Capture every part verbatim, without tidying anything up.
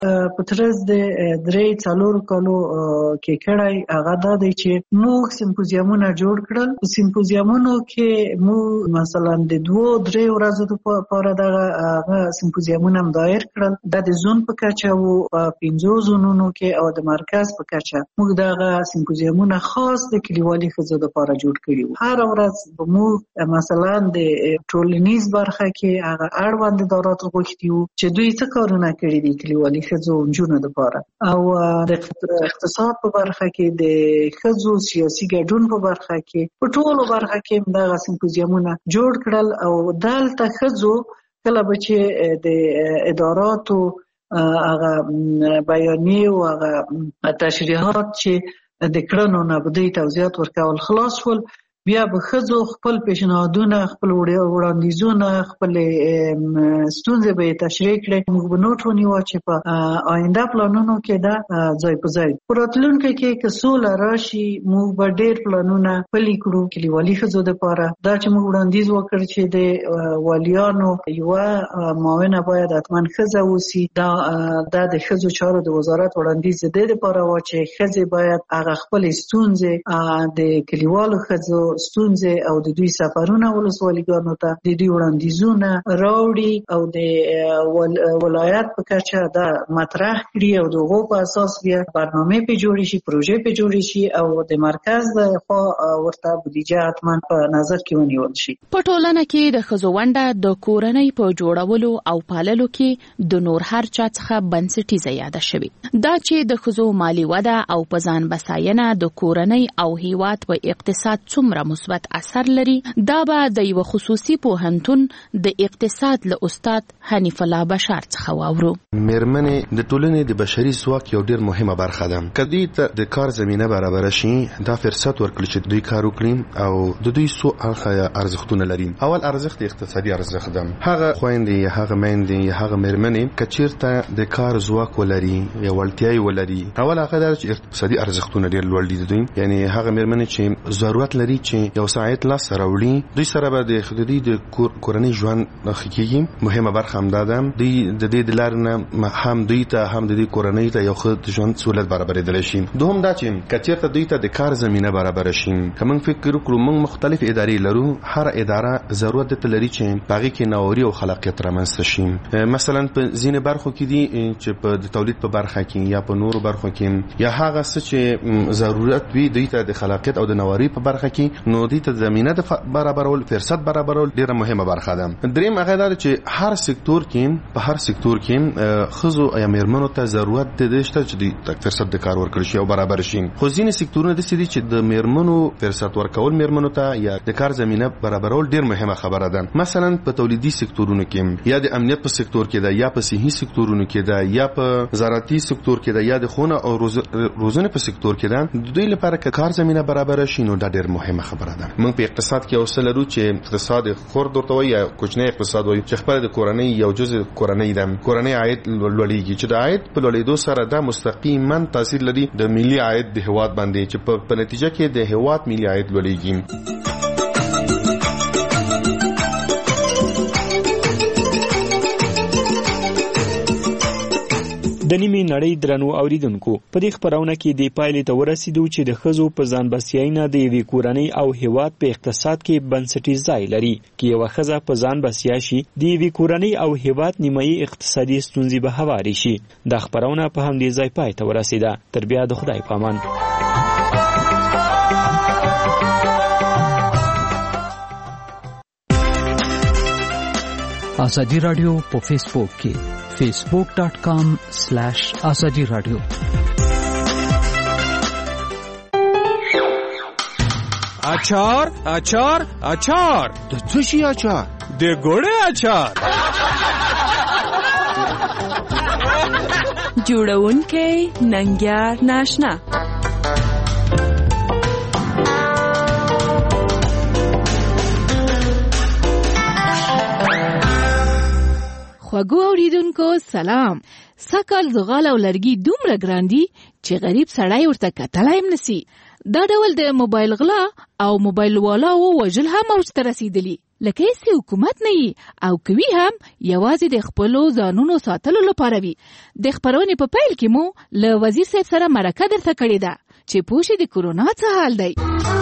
په ترڅ د درې څلورو کالو کې کړی هغه دا دی چې موږ سیمپوزیمونه جوړ کړل. په سیمپوزیمونو کې موږ مثلا د دوو درې ورځو لپاره دغه سیمپوزیمونه هم دایر کړل. دا د زون په کچه وو، په پنځو زونونو کې او د مرکز په کچه موږ دغه سیمپوزیمونه خاص د کلیوالي ښځو لپاره جوړ کړي وو. هر ورځ به موږ مثلا د ټولنیز برخه کې هغه اړوند ادارات غوښتي وو چې دوی څه کارونه کړي دي کلیوالي ښځو نجونو لپاره، او د اقتصاد په برخه کې د ښځو سیاسي ګډون په برخه کې په ټولو برخه کې دغه سیمپوزیمونه جوړ کړل. او دلته ښځو کله به چې د اداراتو هغه بیانیې او هغه تشریحات چې د کړنو نه به دوی توضیحات ورکول خلاص شول، بیا به ښځو خپل پیشنهادونه، خپل وړاندیزونه، خپل ستونزې به یې تشریح کړي. موږ به نوټ ونیوه چې په آینده پلانونو کې دا ځای په ځای. په راتلونکي کې که سوله راشي موږ به ډېر پلانونه پلي کړو کلیوالي ښځو دپاره. دا چې موږ وړاندیز وکړ چې د والیانو یوه معاونه باید حتما ښځه اوسي، دا دا د ښځو چارو د وزارت وړاندیز د دې دپاره و چې ښځې باید هغه خپلې ستونزې د کلیوالو ښځو ستونزې او د دوی سفرونه ولسوالیګانو ته د دوی وړاندیزونه راوړي او د ولایت په کچه دا مطرح کړي او د هغو په اساس بیا برنامې پې جوړې شي، پروژې پې جوړې شي او د مرکز د خوا ورته بودیجه حتما په نظر کې ونیول شي. په ټولنه کې د ښځو ونډه د کورنۍ په جوړولو او پاللو کې د نور هر چا څخه بنسټیزه یاده شوې. دا چې د ښځو مالي وده او په ځان بساینه د کورنۍ او هیواد په اقتصاد څومره مثبت اثر لري، دا به د یو خصوصي پوهنتون د اقتصاد له استاد حنیف الله بشار څخه واورو. میرمنې د ټولنې د بشري ځواک یو ډېر مهمه برخه ده. که دوی ته د کار زمینه برابره شي، دا فرصت ورکړي چې دوی کار وکړي او د دوی څو اړخه ارزښتونه لري. اول ارزښت اقتصادي ارزښت ده. هغه خویندې یا هغه میندې یا هغه میرمنې که چېرته د کار ځواک ولري یا وړتیاوې ولري، اول هغه دا چې اقتصادي ارزښتونه ډېر لوړ دي دوی، یعنې هغه میرمنې چې ضرورت لري چې یو ساعت لاس راوړي، دوی سره به د خدای د کورنۍ ژوند خکېږي. مهمه برخه هم دا ده دوی د دې د لارې نه هم دوی ته هم د دې کورنۍ ته یو ښه ژوند سهولت برابرېدلی شي. دوهم دا چې که چېرته دوی ته د کار زمینه برابره شي، که موږ فکر وکړو موږ مختلف ادارې لرو، هر اداره ضرورت درته لري چې په هغې کې نواري او خلاقیت رامنځته شي. مثلا په ځینې برخو کې دي چې په د تولید په برخه کې یا په نورو برخو کې یا هغه څه چې ضرورت وي دوی ته د خلاقیت او د نواري په برخه کې، نو دوی ته زمینه د برابرول، فرصت برابرول ډیره مهمه برخه ده. دریم هغه دا چې هر سکتور کې په هر سکتور کې ښځو یا میرمنو ته ضرورت دی شته چې دوی ته فرصت د کار ورکړل شي او برابر شي. خو ځینې سکتورونه داسې دي چې د میرمنو فرصت ورکول میرمنو ته یا د کار زمینه برابرول ډیر مهمه خبره ده. مثلا په تولیدي سکتورونو کې یا د امنیت په سکتور کې ده، یا په صحي سکتورونو کې ده، یا په زراعتي سکتور کې ده، یا د خونه او روزنه په سکتور کې ده. د دوی لپاره که کار زمینه برابر شي نو دا ډیر مهمه خبره ده. موږ په اقتصاد کې اوسه لرو چې اقتصاد خرد ورته وایي یا کوچنی اقتصاد وایي چې خپل د کورنۍ یو جزء کورنۍ ده، کورنۍ عاید لوړېږي چې د عاید په لوړېدو سره دا مستقیما تاثیر لري د ملي عاید د هیواد باندې چې په نتیجه کې د هیواد ملي عاید لوړېږي. د نیمې نړۍ درنو اوریدونکو، په دې خبرونه کې د پایلې ته ورسېدو چې د ښځو په ځان بسیاینه د یوې کورنۍ او هیواد په اقتصاد کې بنسټیز ځای لري. که یوه ښځه په ځان بسیا شي، د یوې کورنۍ او هیواد نیمایي اقتصادي ستونزې به هوارې شي. دا خبرونه په همدې ځای پای ته ورسېده. تر بیا د خدای په امان. آزادی رادیو په فیسبوک کې facebook dot com slash azadi radio. اچار اچار اچار د څه شي اچار؟ د ګوړې اچار. جوړونکی ننګیار ناشنا. خوږو اوریدونکو سلام. سکل زغال او لرګي دومره ګران دي چې غریب سړی ورته کتلای هم نسی. دا ډول د موبایل غلا او موبایل والاو وژل هم اوج ته رسیدلی، لکه هیڅ حکومت نه وي او کوي هم یوازې د خپلو ځانونو ساتلو لپاره وي. د خپرونې په پیل کې مو له وزیر صاحب سره مرکه درته کړې ده چې پوه شي د کورونا څه حال دی.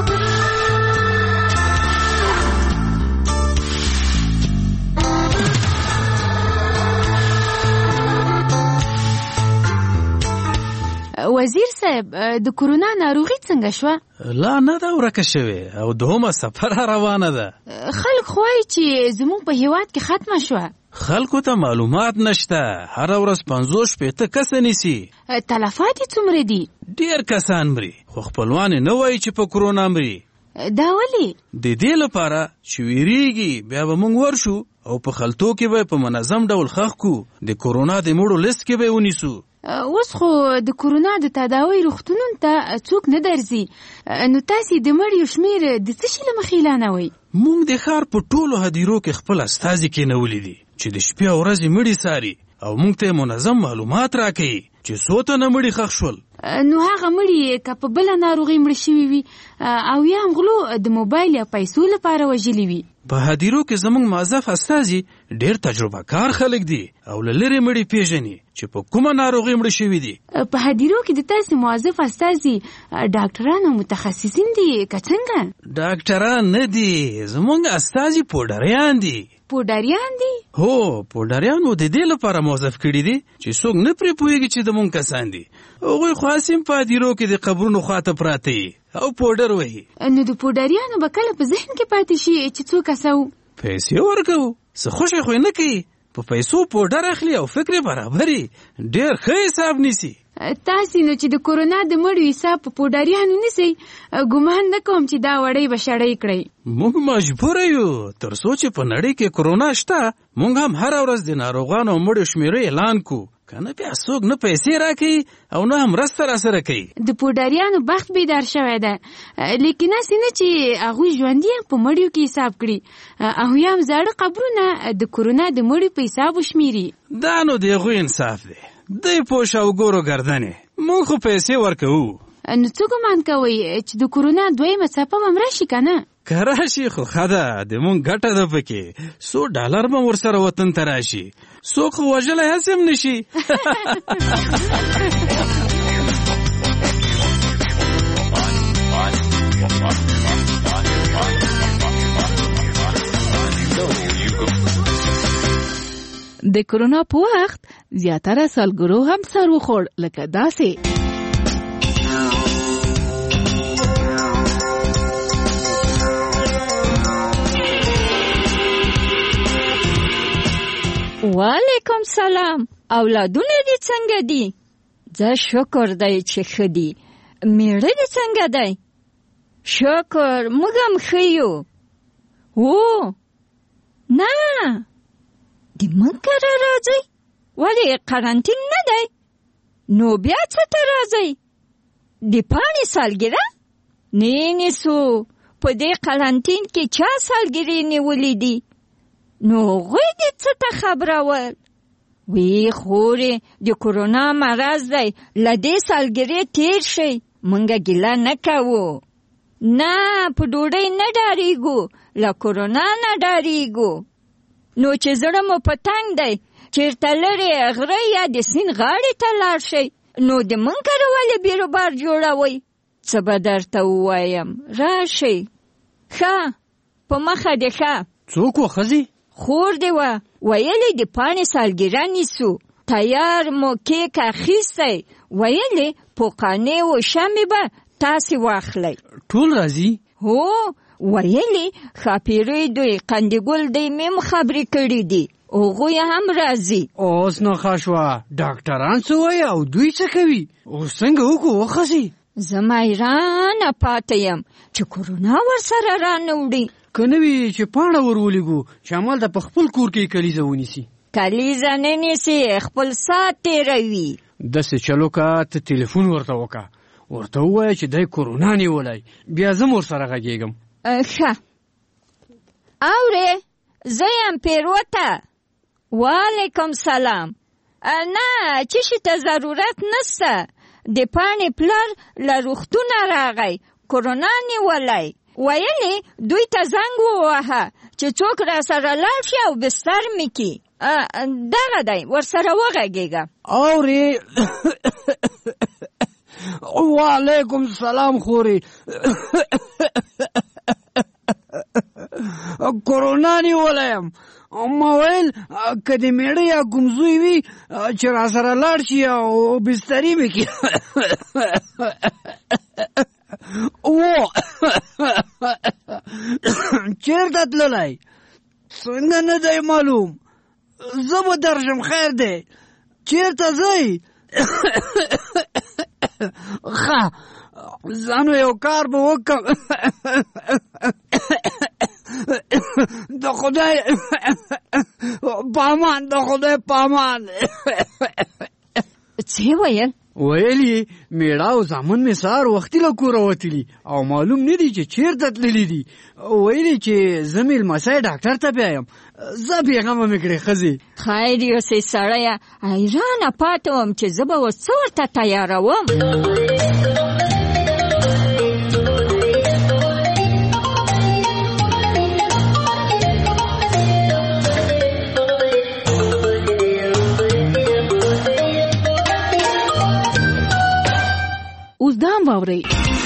وزیر صاحب د کورونا ناروغي څنګه شوه؟ لا نه ده ورکه شوې او دومره سفر روانه ده. خلک خو وایي چې زموږ په هیواد کې ختمه شوه. خلکو ته معلومات نشته. هره ورځ پنځوس شپېته کسه نیسي. تلفات یې څومره دي؟ ډېر کسان مري، خو خپلوان یې نه وایي چې په کورونا مري. دا ولې؟ د دې لپاره چې ویریږي بیا به موږ ورشو او په خلطو کې به په منظم ډول ښخ کړو. د کورونا د مړو لیست کې به یې ونیسو. اوس خو د کورونا د تداوی روغتونونو ته څوک نه درځي، نو تاسې د مړیو شمېر د څه شي له مخې اعلانوئ؟ موږ د ښار په ټولو هدیرو کې خپل استازي کېنولي دي چې د شپې او ورځې مړي څاري او موږ ته منظم معلومات راکوي چې څو تنه مړي ښخ شول. نو هغه مړي که په بله ناروغي مړه شوي وي او یا هم غلو د موبایل یا پیسو لپاره وژلي وي. په هدیرو کې زموږ معزف استازي ډېر تجربه کار خلک دي او له لرې مړي پیژني چې په کومه ناروغي مړه شوي دي. په هدیرو کې د تاسې معزف استازي ډاکټران او متخصصین دي که څنګه؟ ډاکټران نه دي، زموږ استازي پوډریان دي. پوډریان دي؟ هو، پوډریان مو د دې لپاره موظف کړي دي چې څوک نه پرې پوهېږي چې زموږ کسان دي. هغوی خو هسې په هدیرو کې د قبرونو خواته پراته وي او پوډر وهي. نو د پوډریانو به کله په ذهن کې پاتې شي چې څو کسه وو؟ پیسې ورکوو، څه خوښې خو یې نه کوي. په پیسو پوډر اخلي او فکر برابري، ډېر ښه حساب نیسي. تاسې نو چې د کورونا د مړو حساب په پوډریانو نیسئ، ګمان نه کوم چې دا وړۍ به شړۍ کړئ. موږ مجبوره یو تر څو چې په نړۍ کې کورونا شته. موږ هم هره ورځ د ناروغانو او مړو شمېره اعلان کو، کنه بیا څوک نه پیسې راکوي او نه هم مرسته راسره کوي. د پوډریانو بخت بیدار شوی ده، لیکن هسې نه چې هغوی ژوندي هم په مړیو کې حساب کړي او یا هم زاړه قبرونه د کورونا د مړیو په حساب وشمېري. دا نو د هغوی انصاف دی. دی پوش او ګورو ګردنې، موږ خو پیسې ورکوو. نو څه ګمان کوئ چې د کورونا دویمه څپه به مړه شي که نه؟ که راشي خو ښه ده، د موږ ګټه ده پکې. څو ډالر به ورسره وطن ته راشي، څوک خو وژلی هسې هم نه شي. د کورونا په وخت زیاتره سالګرو هم سر وخوړ، لکه داسې. وعلیکم سلام، اولادونه دې څنګه دي؟ زه شکر دی چې ښه دي. میړه دې څنګه دی؟ شکر، موږ هم ښه یو. او نه، د موږ کره راځئ؟ ولې قرنطین نه دی؟ نو بیا څه ته راځئ؟ د پاڼې سالګره؟ نه نیسو، په دې قرنطین کې چا سالګرې نیولې دي؟ نو هغوی دې څه ته خبرول؟ وی خورې د کورونا مرض دی، له دې سالګرې تیر شئ، موږ ګیله نه کوو. نه، په ډوډۍ نه ډارېږو، له کورونا نه ډارېږو. نو چې زړه مو په تنګ دی، چېرته لرې غره یا د سیند غاړې ته لاړ شئ، نو د موږ کره ولې بیروبار جوړوئ؟ څه به درته ووایم، راشئ. ښه، په مخه دې ښه. څوک و ښځې؟ خور دې وه، ویلې د پاڼې سالګره نیسو. تیار مو کیک اخیستی، ویلې پوقانې و شمې به تاسې واخلئ. ټول راځي؟ هو، ویلې ښاپیرۍ دوی قندګل دی مې خبرې کړي دي، هغوی هم راځي. اوس نو ښه شوه، ډاکټران څه وایي او دوی څه کوي؟ اوس څنګه وکړو وښځې؟ زه حیرانه پاته یم چې کورونا ورسره رانه وړي. که نه وي چې پاڼه ور ولېږو چې همالته په خپل کور کې کلیزه ونیسي. کلیزه نه نیسي، خپل ساعت تېروي. داسې چلو که ته تلیفون ورته وکړه، ورته ووایه چې دی کورونا نیولی، بیا زه م ورسره غږېږم. ښه، اورې، زه یم پیروته. وعلیکم سلام. نه، چشي ته ضرورت نسته، د پاڼې پلار له روغتونه راغی، کرونا نیولی. ویلې دوی ته زنګ ووهه چې څوک را سره لاړ شي او بستر مې کړي. دغه دی، ورسره وغږېږه. اورې وعلیکم سلام خورې. کرونا نیولی یم. ما ویل که د میړه یا کوم زوی وي چې را سره لاړ شي او بسترې مې کړي. و چیرته تللی؟ څنګه نه دی معلوم؟ زه به درشم، خیر دی. چیرته ځئ؟ ښه ځانو یو کار به وکړم. د خدای پامان، د خدای پامان. څه ویل؟ ویلې میړه او زامن مې سهار وختي له کوره وتلي او معلوم نه دي چې چیرته تللي دي. ویلې چې زه مې لمسی ډاکټر ته بیایم. زه بېغمه مې کړې ښځې. خیر یوسې سړیه، حیرانه پاتې وم چې زه به اوس څه ورته تیاروم. اوس دام واورئ.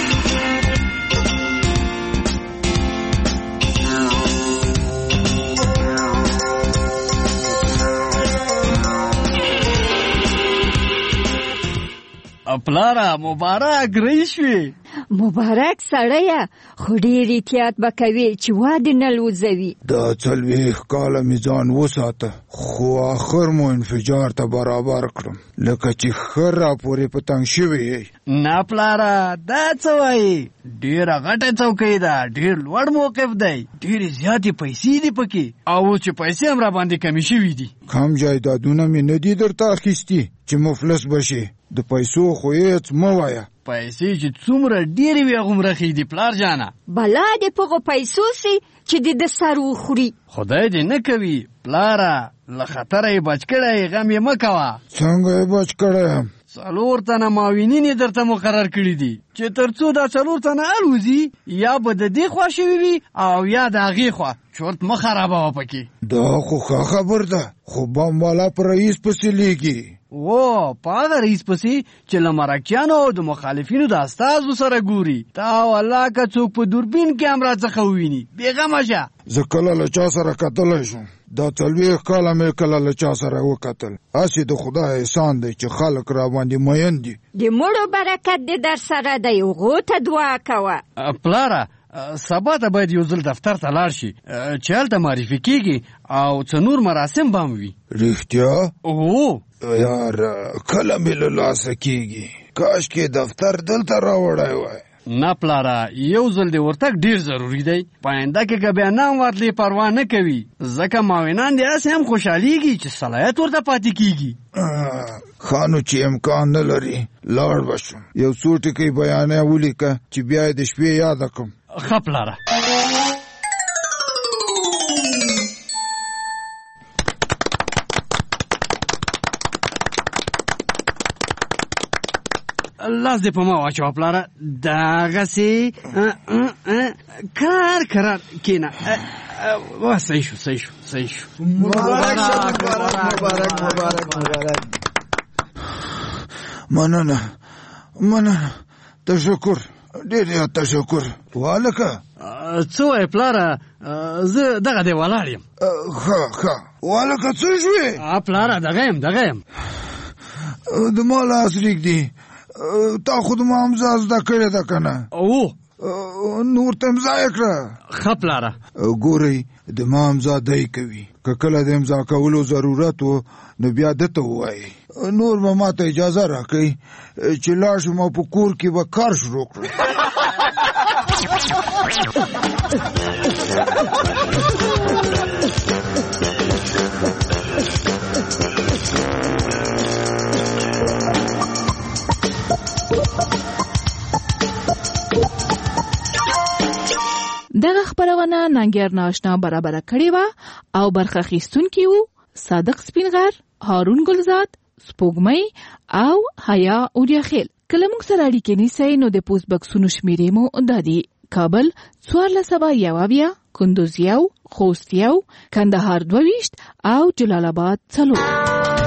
پلاره مبارک رئیسوي. مبارک سړیه، خو ډېر احتیاط به کوې چې واده نه لوځوي. دا څلوېښت کاله مې ځان وساته، خو آخر مو انفجار ته برابر کړم، لکه چې ښه راپورې په تنګ شوی یې. نه پلاره، دا څه وایي؟ ډېره غټه چوکۍ ده، ډېر لوړ موقف دی، ډېرې زیاتې پیسې دي پکې، او چې پیسې هم را باندې کمې شوي دي. کم جایدادونه مې نه دي درته اخیستي چې مفلس بشي. د پیسو خو هېڅ مه وایه. پیسې چې څومره ډېرې وي هغومره ښې دي پلار جانه. بلا دې په هغو پیسو سي چې د ده سر وخوري. خدای دې نه کوي پلاره، له خطره یې بچ کړی، غم یې مه کوه. څنګه یې بچ کړی یم؟ څلور تنه معاونین یې درته مقرر کړي دي چې تر څو دا څلور تنه الوځي، یا به د دې خوا شوي وي او یا د هغې خوا. چورت مه خرابوه پکې. دا خو ښه خبر ده، خو بم والا په رئیس پسې لیږي. و په هغه رئیس پسې چې له مرکچیانو او د مخالفینو د استازو سره ګوري. تا والله که څوک په دوربین کې هم راڅخه وویني، بېغمه شه. زه کله له چا سره کتلی شم؟ دا څلوېښت کاله مې کله له چا سره وکتل. هسې د خدای احسان دی چې خلک را باندې مین دي. د مړو برکت دې در سره دی، هغو ته دعا کوه. پلاره سبا ته باید یو ځل دفتر ته لاړ شي چې هلته معرفي کېږي او څه نور مراسم به هم وي. رښتیا؟ او یار کله مې له لاسه کېږي، کاشکې دفتر دلته راوړی وای. نه پلاره، یو ځل دی ورتګ ډېر ضروري دی. په آینده کې که بیا نام ورتلې پروا نه کوي، ځکه معاونان دې هسې هم خوشحالېږي چې صلاحیت ورته پاتې کېږي. ښه نو چې امکان نه لري لاړ به شم. یو څو ټکي بیانیه ولیکه چې بیا یې د شپې یاده کړم. ښه پلاره. لاس دې په ما واچوه پلاره. دغسې کرار کرار کېنه. صحیح شو صحیح شو صحیح شو. مبارک مبارک مبارک مبارک مبارک. مننه مننه، تشکر، ډېر زیات تشکر. والکه څه وایې پلاره؟ زه دغه دی ولاړ یم. ښه ښه والکه څه شوې؟ پلاره دغه یم دغه یم. د ما لاس رېږدي. تا خو د ما امضا زده کړې ده که نه؟ او نور ته امضا یې کړه. ښه پلاره. ګورئ د ما امضا دی کوي، که کله د امضا کولو ضرورت و نو بیا ده ته ووایي. نور به ما ته اجازه راکوي چې لاړ شم او په کور کې به کار شروع کړم. دغه خبرونه ننګیار ناشنا برابر کړې وه او برخه اخیستونکي وو صادق سپینغر، هارون ګلزاد، سپوږمۍ او حیا اوریاخیل. کله موږ سره اړیکې نیسئ نو د پوسټ بکسونو شمیرې مو دا دي: کابل څوارلس سوه یو اویا، کندوز یو، خوست یو، کندهار دوه ویشت او جلال آباد څلور.